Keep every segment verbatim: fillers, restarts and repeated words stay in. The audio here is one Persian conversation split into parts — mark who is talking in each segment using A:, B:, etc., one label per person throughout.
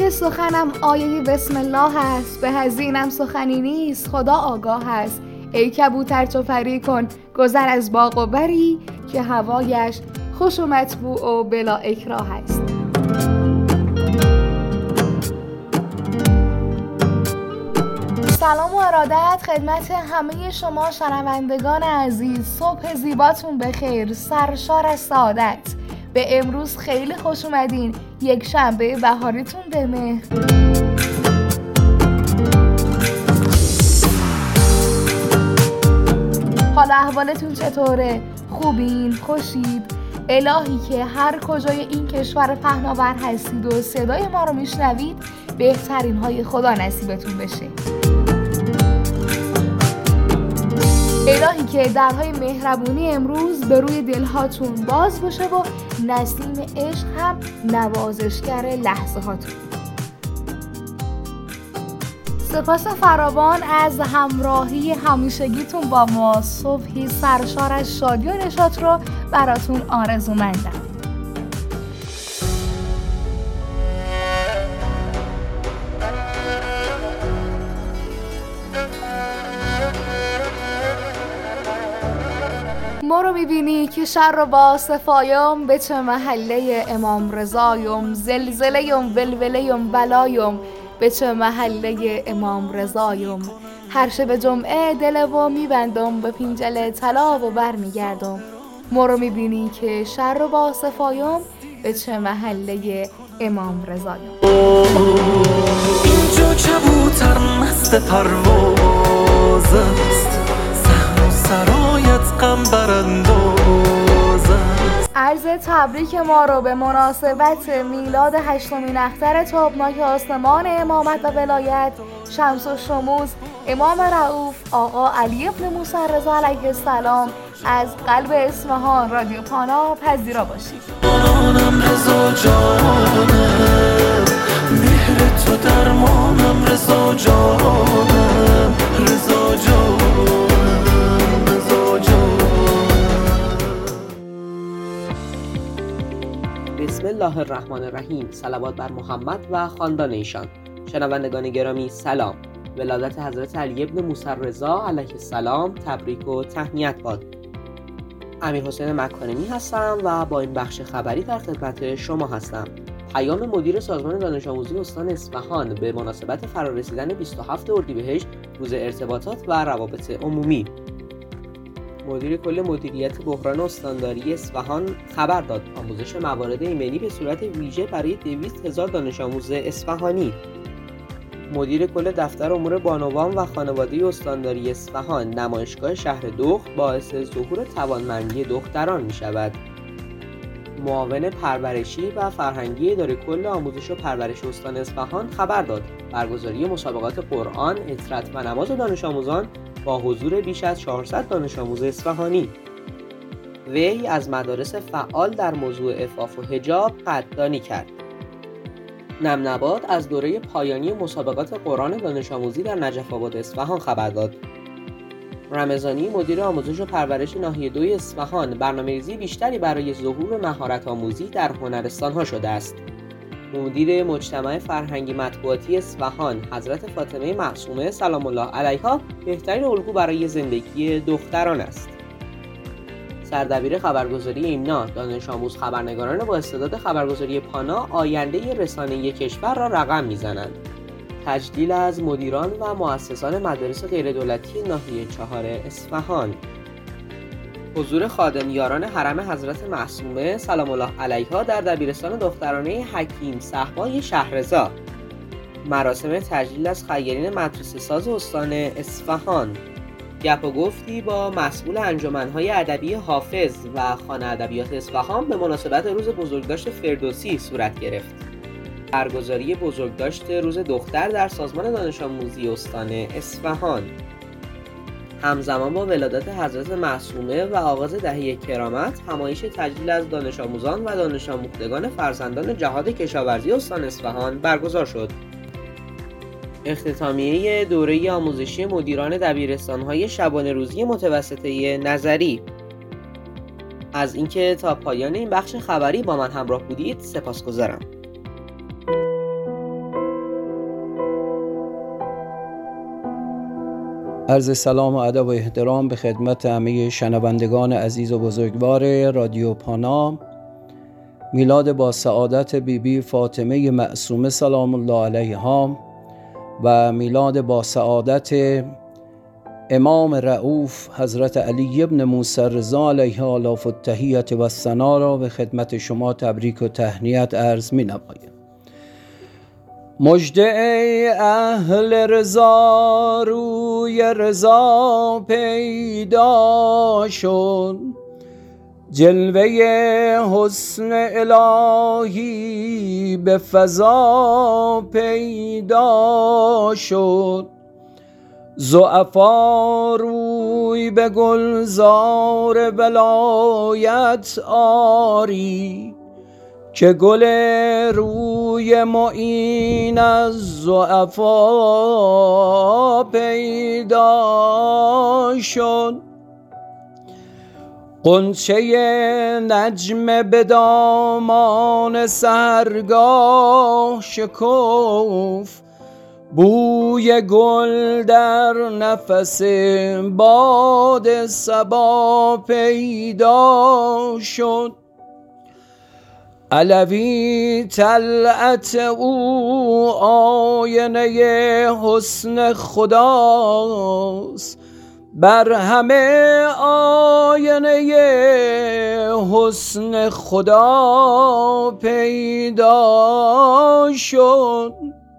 A: که سخنم آیه بسم الله است، به هزینم سخنی نیست خدا آگاه است. ای کبوتر تو پری کن گذر از باغ و بری، که هوایش خوش و مطبوع و بلا اکراه است. سلام و ارادت خدمت همه شما شنوندگان عزیز. صبح زیباتون بخیر، سرشار از سعادت. به امروز خیلی خوش اومدین، یک شنبه بهاریتون به مهر. حالا احوالتون چطوره؟ خوبین؟ خوشید؟ الهی که هر کجای این کشور پهناور هستید و صدای ما رو میشنوید، بهترین های خدا نصیبتون بشه. الهی که درهای مهربونی امروز به روی دلهاتون باز باشه و نسیم عشق هم نوازشگر لحظه هاتون. سپاس فراوان از همراهی همیشگیتون با ما. صبحی سرشار از شادی و نشاط رو براتون آرزومندم. ما رو میبینی که شر رو با صفایم، به چه محله امام رضایم، زلزله‌یم ولوله‌یم بلایم، به چه محله امام رضایم. هر شب جمعه دل و میبندم، به پینجل طلا و بر میگردم. ما رو میبینی که شر رو با صفایم، به چه محله امام رضایم.
B: اینجا کبوتر مست پرواز است، صحرا سرایت غم برانداز است.
A: عرض تبریک ما رو به مناسبت میلاد هشتمین اختر تابناک آسمان امامت و ولایت شمس و شموس امام رؤوف آقا علی ابن موسی رضا علیه السلام از قلب اصفهان رادیو پانا پذیرا باشید.
B: جانم رضا جانم، مهر تو درمانم رضا جانم، رضا جانم، رضا جانم.
C: بسم الله الرحمن الرحیم. صلوات بر محمد و خاندان ایشان. شنوندگان گرامی سلام. ولادت حضرت علی ابن موسی رضا علیه السلام تبریک و تهنیت باد. امیر حسین مکارمی هستم و با این بخش خبری در خدمت شما هستم. پیام مدیر سازمان دانش آموزی استان اصفهان به مناسبت فرارسیدن بیست و هفتم اردیبهشت روز ارتباطات و روابط عمومی. مدیر کل مدیریت بحران استانداری اصفهان خبر داد آموزش موارد ایمنی به صورت ویژه برای دویست هزار دانش آموز اصفهانی. مدیر کل دفتر امور بانوان و خانواده استانداری اصفهان نمایشگاه شهر دخت باعث ظهور توانمندی دختران می شود. معاون پرورشی و فرهنگی اداره کل آموزش و پرورش استان اصفهان خبر داد برگزاری مسابقات قرآن، اطرت و نماز دانش آموزان با حضور بیش از چهارصد دانش آموز اصفهانی. وی از مدارس فعال در موضوع عفاف و حجاب قدردانی کرد. نمنبات از دوره پایانی مسابقات قرآن دانش آموزی در نجف آباد اصفهان خبر داد. رمضانی مدیر آموزش و پرورش ناحیه دو اصفهان برنامه‌ریزی بیشتری برای ظهور مهارت آموزی در هنرستان‌ها شده است. مدیر مجتمع فرهنگی مطبوعاتی اصفهان حضرت فاطمه معصومه سلام الله علیها بهترین الگو برای زندگی دختران است. سردبیر خبرگزاری ایمنا دانش آموز خبرنگاران با استعداد خبرگزاری پانا آینده رسانه‌ای کشور را رقم می‌زنند. تجلیل از مدیران و مؤسسان مدارس غیردولتی ناحیه چهار اصفهان. حضور خادمیاران حرم حضرت معصومه سلام الله علیها در دبیرستان دخترانه حکیم صهبای شهرضا. مراسم تجلیل از خیرین مدرسه ساز استان اصفهان. گپ و گفتی با مسئول انجمن‌های ادبی حافظ و خانه ادبیات اصفهان به مناسبت روز بزرگداشت فردوسی صورت گرفت. برگزاری بزرگداشت روز دختر در سازمان دانش آموزی استان اصفهان. همزمان با ولادت حضرت معصومه و آغاز دهه کرامت، همایش تجلیل از دانش آموزان و دانش آموختگان فرزندان جهاد کشاورزی استان اصفهان برگزار شد. اختتامیه دوره آموزشی مدیران دبیرستان‌های شبانه روزی متوسطه نظری. از اینکه تا پایان این بخش خبری با من همراه بودید سپاسگزارم.
D: عرض سلام و ادب و احترام به خدمت همه شنوندگان عزیز و بزرگوار رادیو پانا. میلاد با سعادت بی بی فاطمه معصومه سلام الله علیها و میلاد با سعادت امام رؤوف حضرت علی ابن موسی رضا علیه آلاف التحیة و الثنا را به خدمت شما تبریک و تهنیت عرض می نمایم. مژده ای اهل رضا، روی رضا پیدا شد، جلوه حسن الهی به فضا پیدا شد. ضعفا روی به گلزار ولایت آری، که گل روی معین از ضعفا پیدا شد. غنچه نجم به دامان سحرگاه شکفت، بوی گل در نفس باد صبا پیدا شد. علوی طلعت او آینه حسن خداست، بر همه آینه حسن خدا پیدا شد.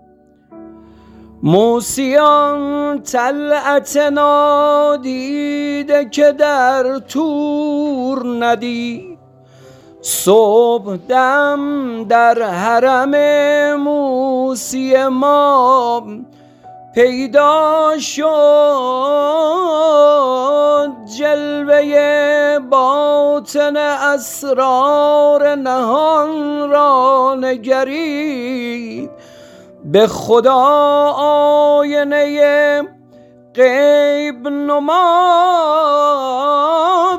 D: موسیان طلعت نادیده که در طور ندید، صبح دم در حرم موسی ما پیدا شد. جلوه باطن اسرار نهان را نگرید، به خدا آینه غیب نما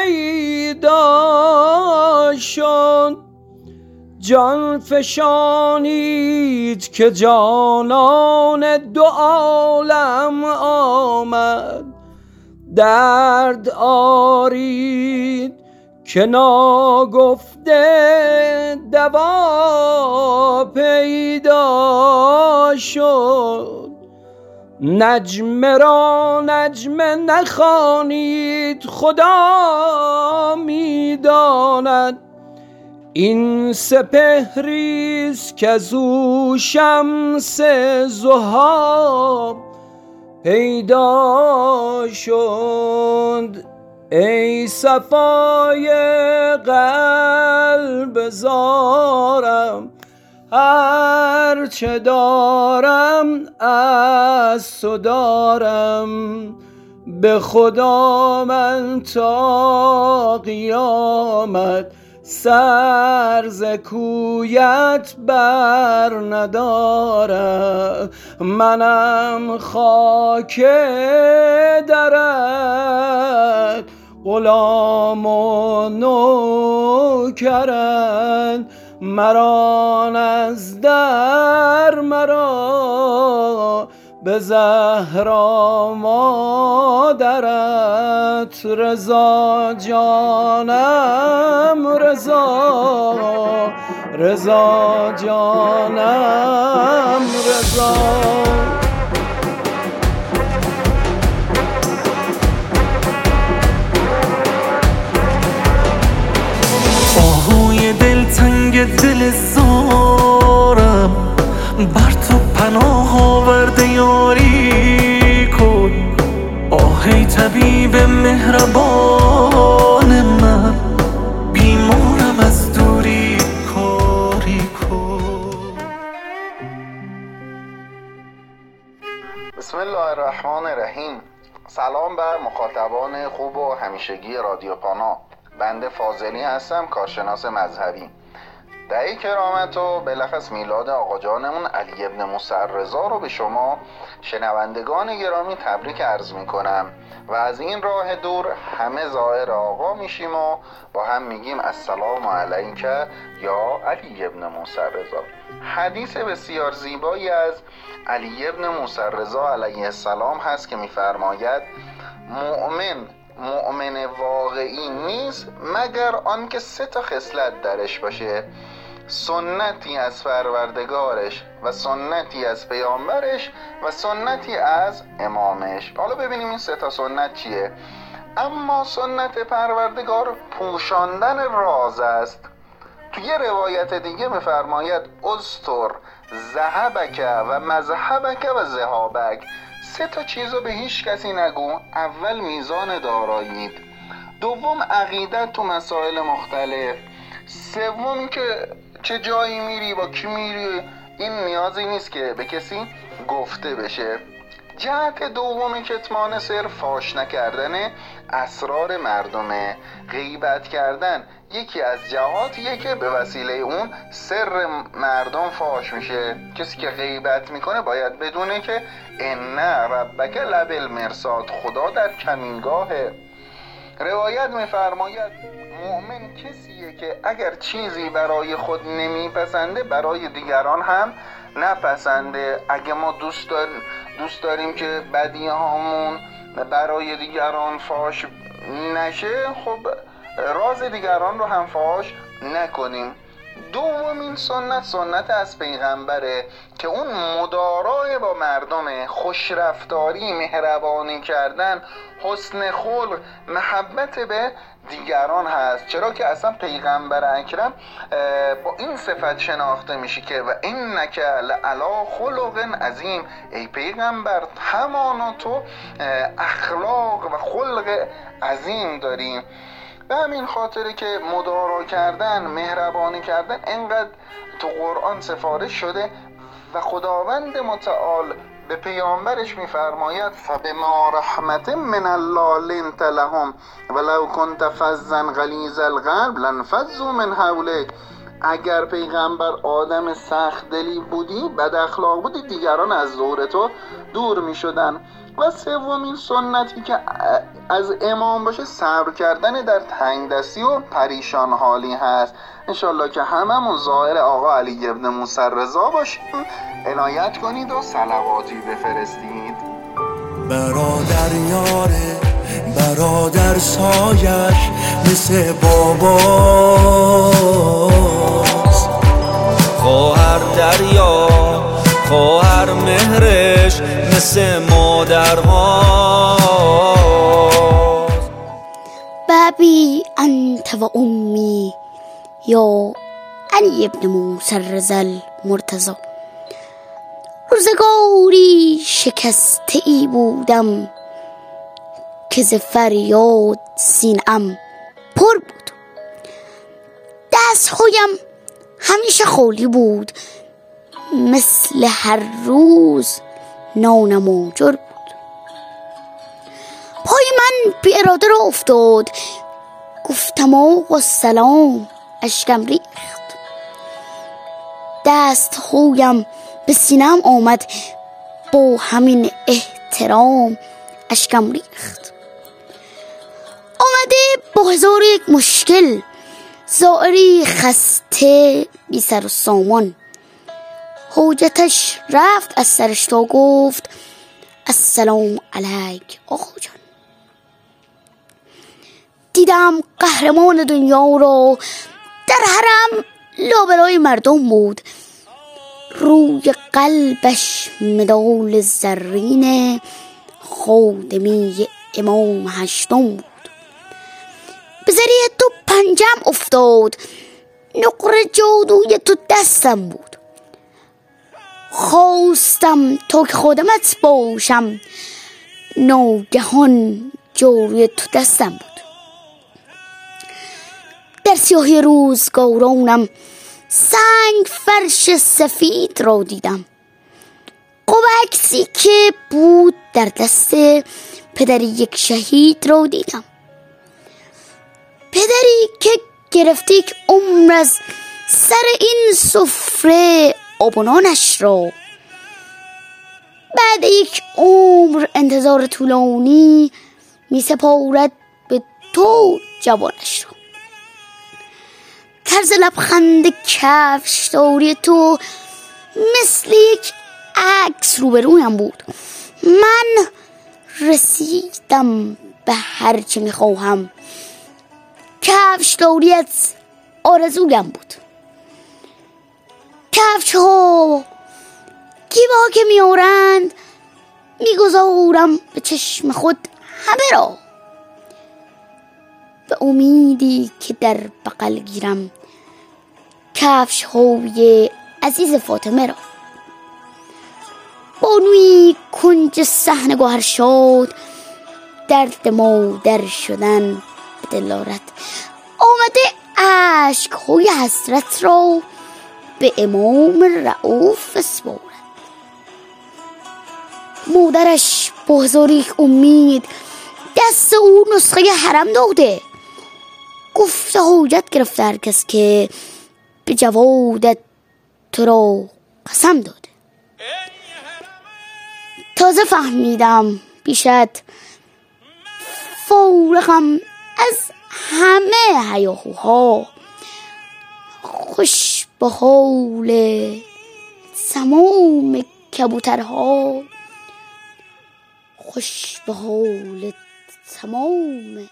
D: پیدا شد. جان فشانید که جانان دو عالم آمد، درد آرید که ناگفته دوا پیدا شد. نجم را نجم نخوانید، خدا میداند این سپهریست که زو شمس ضحی پیدا شد. ای صفای قلب زارم، هر چه دارم از تو دارم، به خدا من تا قیامت سر ز کویت بر ندارم. منم خاک درت، غلام و نوکرت، مرا از در مرا به زهرا مادرت. رضا جانم رضا، رضا جانم رضا.
B: آهوی دلتنگ دل زارم، بر تو پناه آورده یاری کن. آهی طبیب مهربان من، بیمارم از دوری کاری کن.
E: بسم الله الرحمن الرحیم. سلام بر مخاطبان خوب و همیشگی رادیو پانا. بنده فاضلی هستم، کارشناس مذهبی. دعی کرامت و بلخص میلاد آقا جانمون علی ابن موسی الرضا رو به شما شنوندگان گرامی تبریک عرض میکنم و از این راه دور همه زائر آقا میشیم و با هم میگیم السلام علیک یا علی ابن موسی الرضا. حدیث بسیار زیبایی از علی ابن موسی الرضا علیه السلام هست که میفرماید مؤمن مؤمن واقعی نیست مگر آنکه سه تا خصلت درش باشه: سنتی از پروردگارش و سنتی از پیامبرش و سنتی از امامش. حالا ببینیم این سه تا سنت چیه. اما سنت پروردگار پوشاندن راز است. تو یه روایت دیگه میفرماید استر ذهبک و مذهبک و ذهابک. سه تا چیزو به هیچ کسی نگو. اول میزان داراییت، دوم عقیدت تو مسائل مختلف، سوم که چه جایی میری با کی میری این نیازی نیست که به کسی گفته بشه. جهت دوم کتمان سر فاش نکردن اسرار مردمه. غیبت کردن یکی از جهاتیه که به وسیله اون سر مردم فاش میشه. کسی که غیبت میکنه باید بدونه که ان ربک لبالمرصاد، خدا در کمینگاهه. روایت میفرماید مؤمن کسیه که اگر چیزی برای خود نمیپسنده برای دیگران هم نپسنده. اگه ما دوست داریم دوست داریم که بدی هامون برای دیگران فاش نشه، خب راز دیگران رو هم فاش نکنیم. دومین سنت سنت از پیغمبره که اون مدارای با مردمه، خوشرفتاری، مهربانی کردن، حسن خلق، محبت به دیگران هست. چرا که اصلا پیغمبر اکرم با این صفت شناخته میشه که و انک لعلی خلق عظیم. ای پیغمبر همانا تو اخلاق و خلق عظیم داریم. به همین خاطره که مدارا کردن، مهربانی کردن انقدر تو قرآن سفارش شده و خداوند متعال به پیامبرش میفرماید فبما رحمت من الله لنت لهم ولو كنت فظا غلیظ القلب لانفضوا من حولک. اگر پیغمبر آدم سخت دلی بودی، بد اخلاق بودی، دیگران از دور تو دور می شدن. و سومین سنتی که از امام باشه صبر کردن در تنگ دستی و پریشان حالی هست. انشالله که هممون زائر آقا علی ابن موسی الرضا باشیم. عنایت کنید و صلواتی بفرستید.
B: برادر یاره برادر سایش مثل باباست، خواهر دریا خواهر مهرش مثل مادرهاست.
F: بابی انت و امی یا علی ابن موسی الرضا المرتضی. روزگاری شکسته ای بودم که ز فریاد سینه‌ام پر بود. دستهایم همیشه خالی بود، مثل هر روز نانم آجر بود. پای من بی اراده را افتاد، گفتم آقا سلام، اشکم ریخت. دستهایم به سینه‌ام آمد، با همین احترام اشکم ریخت. آمده با هزار یک مشکل، زائری خسته بی سر و سامان. حاجتش رفت از سرش تا گفت السلام علیک آقا جان. دیدم قهرمان دنیا را در حرم لابلای مردم بود. روی قلبش مدال زرین خادمی امام هشتم بود. به ذریعه تو پنجم افتاد، نقره جادوی تو دستم بود. خواستم تا که خادمت باشم، ناگهان جاروی تو دستم بود. در سیاهی روزگارانم سنگ فرش سفید را دیدم. قبعکسی که بود در دست پدر یک شهید را دیدم. پدری که گرفته یک عمر از سر این سفره آبونانش را. بعد یک عمر انتظار طولانی می سپارد به تو جوانش را. طرز لبخند کفشداری تو مثل یک عکس روبرویم بود. من رسیدم به هر چه می خواهم. کفشداریت آرزویم بود. کفش ها گیبا که می آورند می گذارم به چشم خود همه را، به امیدی که در بغل گیرم کفش های عزیز فاطمه را. بانوی کنج صحنه گوهر شاد درد مادر شدن به دل دارد. آمده عشق های حسرت را به امام رؤوف بسپارد. مادرش با هزار امید دست او نسخه حرم داده. گفته حاجت گرفته هر کس که به جوادت تو را قسم داده. تازه فهمیدم بیشت فارغم از همه هیاهوها. خوش به حال تمام کبوترها، خوش به حال تمام.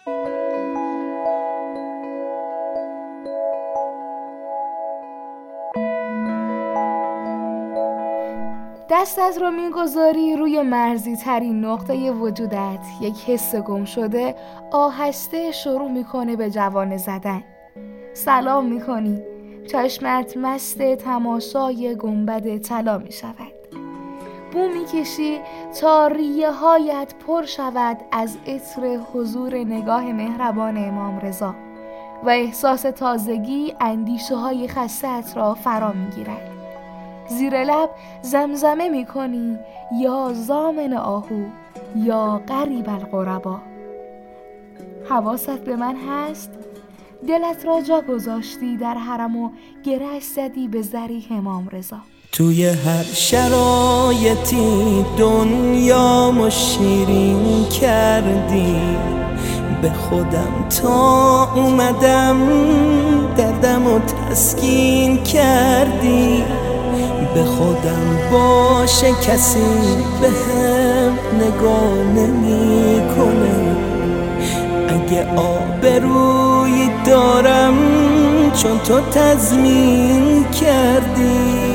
A: دستت رو میگذاری روی مرزی ترین نقطه وجودت. یک حس گم شده آهسته شروع میکنه به جوانه زدن. سلام میکنی. چشمت مست تماشای گنبد طلا میشود. بو میکشی تا ریه هایت پر شود از عطر حضور نگاه مهربان امام رضا و احساس تازگی اندیشه های خسته‌ات را فرا میگیرد. زیر لب زمزمه میکنی یا زامن آهو یا غریب الغربا. حواست به من هست؟ دلت را جا گذاشتی در حرم و گره زدی به ضریح امام رضا.
B: توی هر شرایطی دنیامو شیرین کردی، به خودم تا اومدم دردمو تسکین کردی. به خودم باشه کسی به هم نگاه نمی کنه، اگه آبرویی دارم چون تو تضمین کردی.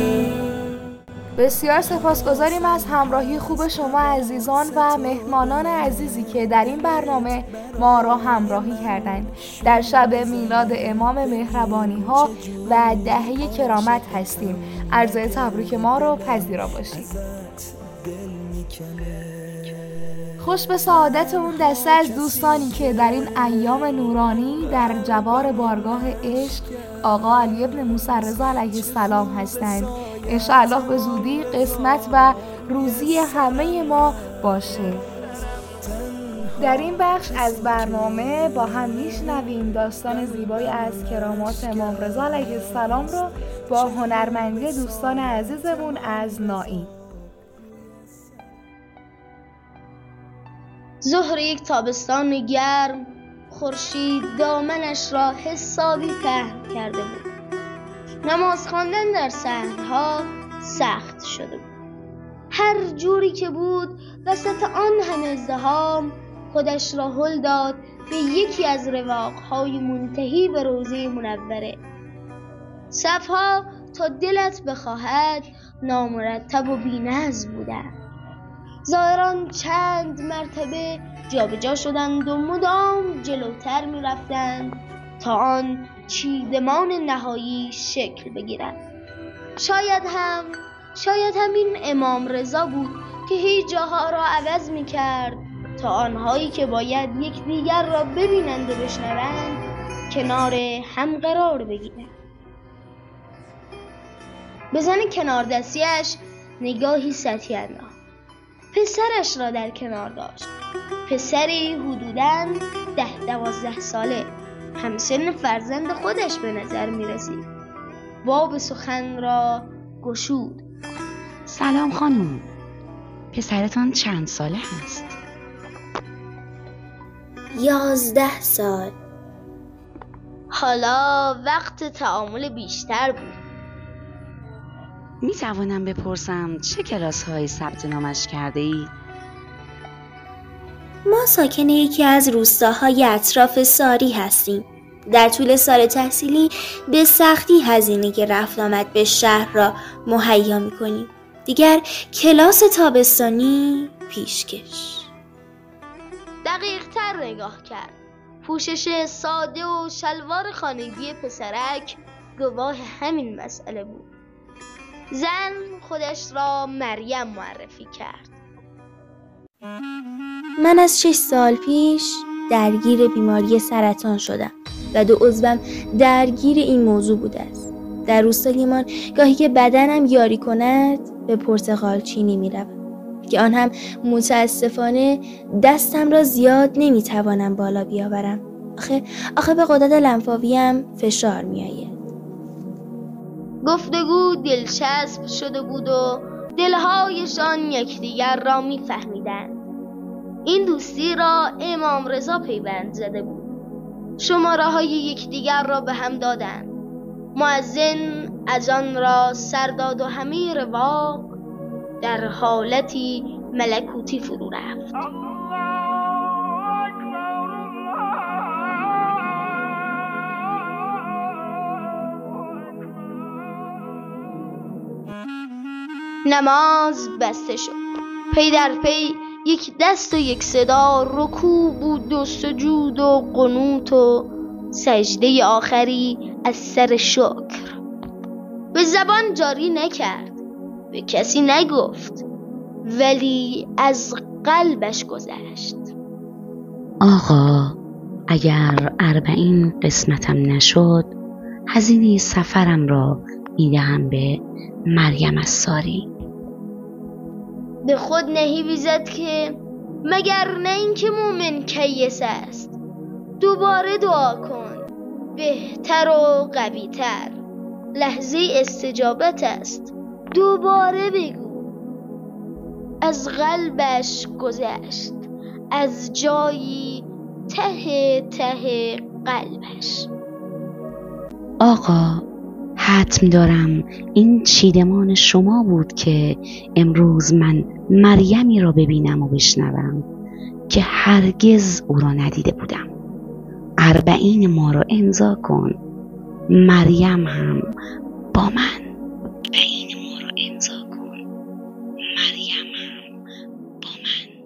A: بسیار سپاسگزاریم از همراهی خوب شما عزیزان و مهمانان عزیزی که در این برنامه ما را همراهی کردند. در شب میلاد امام مهربانی ها و دهه کرامت هستیم. عرض تبریک ما رو پذیرا باشید. خوش به سعادت اون دسته از دوستانی که در این ایام نورانی در جوار بارگاه عشق آقا علی ابن موسی رضا علیه السلام هستند. انشاءالله به زودی قسمت و روزی همه ما باشه. در این بخش از برنامه با هم میشنویم داستان زیبایی از کرامات امام رضا علیه السلام رو با هنرمندی دوستان عزیزمون از نائی.
G: ظهر یک تابستان گرم، خورشید دامنش را حسابی پهن کرده بود. نماز خواندن در صحنها سخت شده بود. هر جوری که بود وسط آن همه ازدحام خودش را هل داد به یکی از رواقهای منتهی به روضه منوره. صفها تا دلت بخواهد نامرتب و بی‌نظم بودند. زائران چند مرتبه جابجا شدند و مدام جلوتر می رفتند تا آن چیدمان نهایی شکل بگیرد. شاید هم شاید هم این امام رضا بود که هیچ جاها را عوض می کرد تا آنهایی که باید یک دیگر را ببینند و بشنوند کنار هم قرار بگیرند. به زن کنار دستیش نگاهی سطحی انداخت. پسرش را در کنار داشت. پسری حدوداً ده دوازده ساله، همسن فرزند خودش به نظر می رسید. باب سخن را گشود.
H: سلام خانم، پسرتان چند ساله هست؟
F: یازده سال.
G: حالا وقت تعامل بیشتر بود.
H: می توانم بپرسم چه کلاس های ثبت نامش کرده ای؟
F: ما ساکن یکی از روستاهای اطراف ساری هستیم. در طول سال تحصیلی به سختی هزینه رفت آمد به شهر را مهیا می‌کنیم. دیگر کلاس تابستانی پیشکش.
G: دقیق تر نگاه کرد. پوشش ساده و شلوار خانگی پسرک گواه همین مسئله بود. زن خودش را مریم معرفی کرد.
F: من از شش سال پیش درگیر بیماری سرطان شدم و دو عضوم درگیر این موضوع بوده است. در روستایمان گاهی که بدنم یاری کند به پرتقال چینی می روم که آن هم متاسفانه دستم را زیاد نمی توانم بالا بیاورم. آخه, آخه به غدد لنفاویم فشار می آید.
G: گفتگو دلچسب شده بود و دلهایشان یکدیگر را می فهمیدند. این دوستی را امام رضا پیوند زده بود. شماره های یکدیگر را به هم دادند. مؤذن اذان را سر داد و همه رواق در حالتی ملکوتی فرو رفت. نماز بسته شد. پی در پی یک دست و یک صدا رکوع بود و سجود و قنوت و سجده آخری از سر شکر. به زبان جاری نکرد، به کسی نگفت، ولی از قلبش گذشت.
H: آقا اگر اربعین قسمتم نشد، هزینه سفرم را میدهم به مریم از ساری.
G: به خود نهیبی زد که مگر نه این که مومن کیس است. دوباره دعا کن، بهتر و قویتر. لحظه استجابت است، دوباره بگو. از قلبش گذشت، از جایی ته ته قلبش.
H: آقا حتم دارم این چیدمان شما بود که امروز من مریمی را ببینم و بشنوم که هرگز او را ندیده بودم. اربعین ما را امضا کن، مریم هم با من. اربعین ما را امضا کن، مریم هم با من.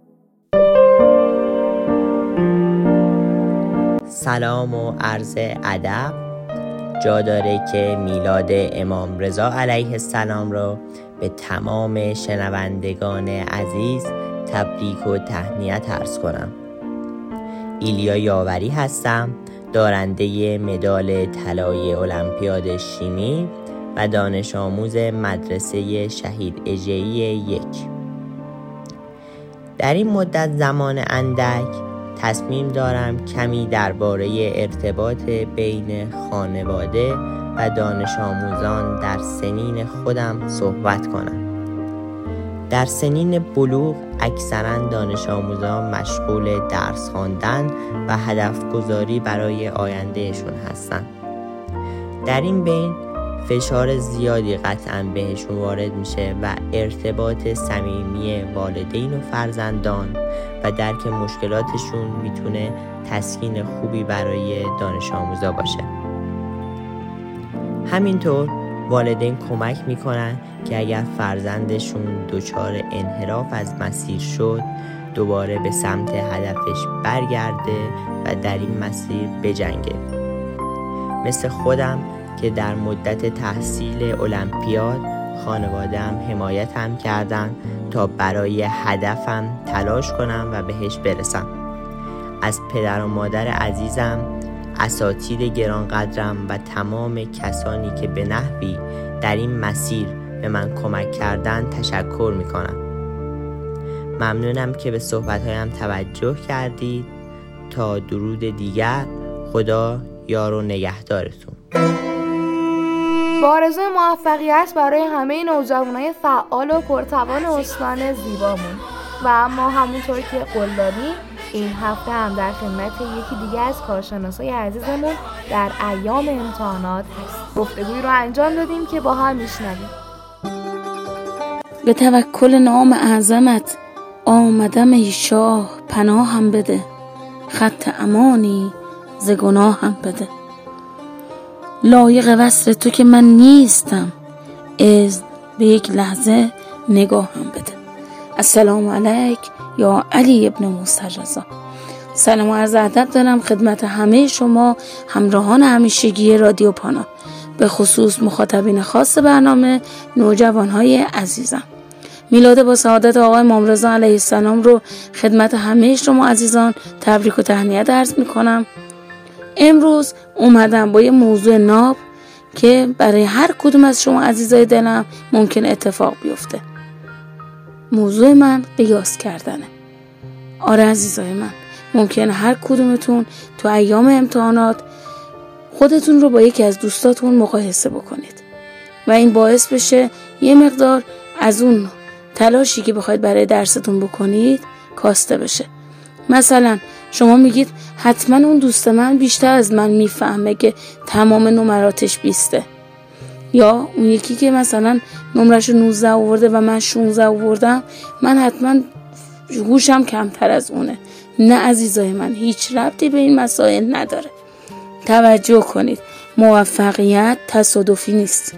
I: سلام و عرض ادب. جا داره که میلاد امام رضا علیه السلام را به تمام شنوندگان عزیز تبریک و تهنیت عرض کنم. ایلیا یاوری هستم، دارنده مدال طلای المپیاد شیمی و دانش آموز مدرسه شهید اژه‌ای یک. در این مدت زمان اندک تصمیم دارم کمی درباره ارتباط بین خانواده و دانش آموزان در سنین خودم صحبت کنم. در سنین بلوغ اکثرا دانش آموزان مشغول درس خواندن و هدف گذاری برای آیندهشون هستند. در این بین فشار زیادی قطعا بهشون وارد میشه و ارتباط صمیمی والدین و فرزندان و درک مشکلاتشون میتونه تسکین خوبی برای دانش آموزا باشه. همینطور والدین کمک میکنن که اگر فرزندشون دچار انحراف از مسیر شد دوباره به سمت هدفش برگرده و در این مسیر بجنگه. مثل خودم که در مدت تحصیل المپیاد خانواده‌ام حمایتم کردن تا برای هدفم تلاش کنم و بهش برسم. از پدر و مادر عزیزم، اساتید گرانقدرم و تمام کسانی که به نحوی در این مسیر به من کمک کردن تشکر میکنم. ممنونم که به صحبتهایم توجه کردید. تا درود دیگر، خدا یار و نگهدارتون.
A: با آرزوی موفقیت برای همه نوجوانای فعال و پرتوان استان زیبامون. و اما همونطور که قول دادیم این هفته هم در خدمت یکی دیگه از کارشناسای عزیزمون در ایام امتحانات هست. گفتگویی رو انجام دادیم که با هم میشنویم.
J: به توکل نام اعظمت آمدم ای شاه، پناهم بده، خط امانی ز گناهم بده. لایق وصل تو که من نیستم، اذن به یک لحظه نگاهم بده. السلام علیک یا علی ابن موسی رضا. سلام و عرض ادب دارم خدمت همه شما همراهان همیشگی رادیو پانا، به خصوص مخاطبین خاص برنامه نوجوانهای عزیزم. میلاد با سعادت آقای امام رضا علیه السلام رو خدمت همه شما عزیزان تبریک و تهنیت عرض میکنم. امروز اومدم با یه موضوع ناب که برای هر کدوم از شما عزیزای دلم ممکن اتفاق بیفته. موضوع من قیاس کردنه. آره عزیزای من، ممکنه هر کدومتون تو ایام امتحانات خودتون رو با یکی از دوستاتون مقایسه بکنید و این باعث بشه یه مقدار از اون تلاشی که بخواید برای درستون بکنید کاسته بشه. مثلا شما میگید حتما اون دوست من بیشتر از من میفهمه که تمام نمراتش بیسته، یا اون یکی که مثلا نمرش نوزده آورده و من شانزده آوردم، من حتما هوشم کمتر از اونه. نه عزیزای من، هیچ ربطی به این مسائل نداره. توجه کنید، موفقیت تصادفی نیست،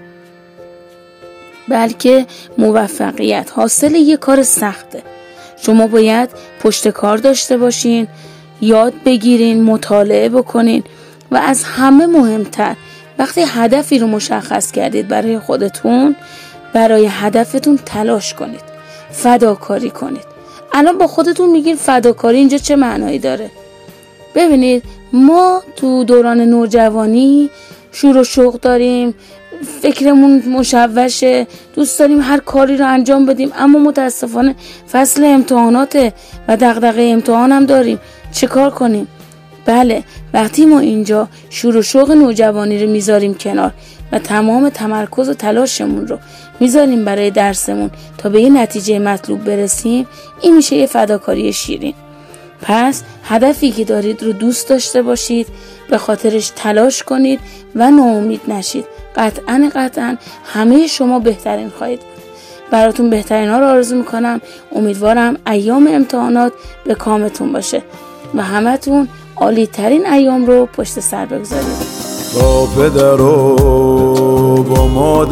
J: بلکه موفقیت حاصل یه کار سخته. شما باید پشت کار داشته باشین، یاد بگیرین، مطالعه بکنین و از همه مهمتر وقتی هدفی رو مشخص کردید برای خودتون، برای هدفتون تلاش کنید، فداکاری کنید. الان با خودتون میگین فداکاری اینجا چه معنایی داره؟ ببینید، ما تو دوران نوجوانی شور و شوق داریم، فکرمون مشوشه، دوست داریم هر کاری رو انجام بدیم، اما متاسفانه فصل امتحاناته و دغدغه امتحان هم داریم. چه کار کنیم؟ بله، وقتی ما اینجا شور و شوق نوجوانی رو میذاریم کنار و تمام تمرکز و تلاشمون رو میذاریم برای درسمون تا به یه نتیجه مطلوب برسیم، این میشه یه فداکاری شیرین. پس هدفی که دارید رو دوست داشته باشید، به خاطرش تلاش کنید و ناامید نشید. قطعاً قطعاً همه شما بهترین خواهید بود. براتون بهترین ها رو آرزو میکنم. امیدوارم ایام امتحانات به کامتون باشه و همتون عالی ترین ایام رو پشت سر بگذارید.
K: با پدر و با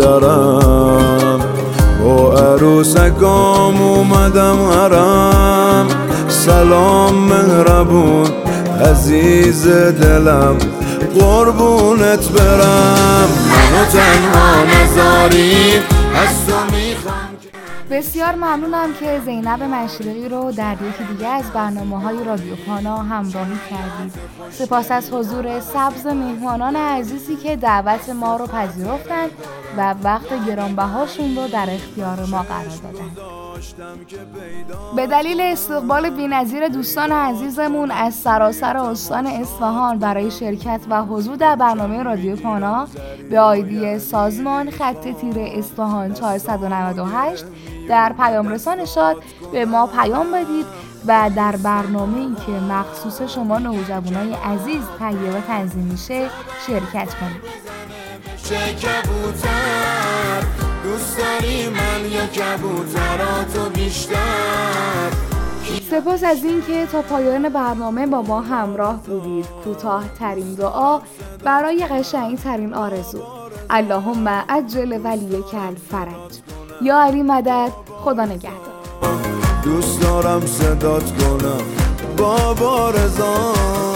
K: مادرم، با عروسکام اومدم حرم. سلام مهربون عزیز دلم، قربونت برم، منو تنها نذارید، از تو میخوام.
A: بسیار ممنونم که زینب مشرقی رو در یکی دیگه از برنامه‌های رادیو پانا همراهی کردید. سپاس از حضور سبز مهمانان عزیزی که دعوت ما رو پذیرفتن و وقت گرانبهاشون رو در اختیار ما قرار دادن. به دلیل استقبال بی‌نظیر دوستان عزیزمون از سراسر استان اصفهان برای شرکت و حضور در برنامه رادیو پانا، به آیدی سازمان خط تیره اصفهان چهارصد و نود و هشت در پیام رسان شاد به ما پیام بدید و در برنامه‌ای که مخصوص شما نوجوانای عزیز تهیه و تنظیم میشه شرکت کنید.
K: دوست داری من یا کبوتراتو بیشتر.
A: سپاس از این که تا پایان برنامه با ما همراه بودید. کوتاه ترین دعا برای قشنگ ترین آرزو. اللهم عجل ولیک الفرج. یا علی مدد. خدا نگهدار.
K: دوست دارم صدات کنم بابا رضا.